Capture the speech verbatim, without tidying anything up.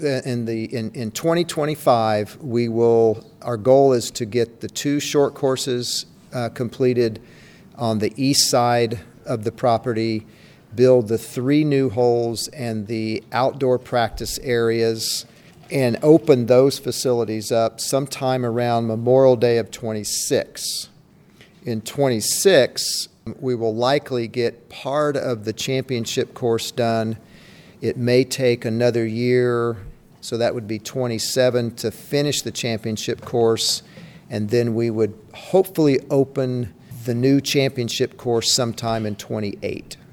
in the in, in twenty twenty-five, we will. Our goal is to get the two short courses uh, completed on the east side of the property, build the three new holes and the outdoor practice areas, and open those facilities up sometime around Memorial Day of twenty-six. In twenty-six, we will likely get part of the championship course done. It may take another year, so that would be twenty-seven to finish the championship course, and then we would hopefully open the new championship course sometime in twenty-eight.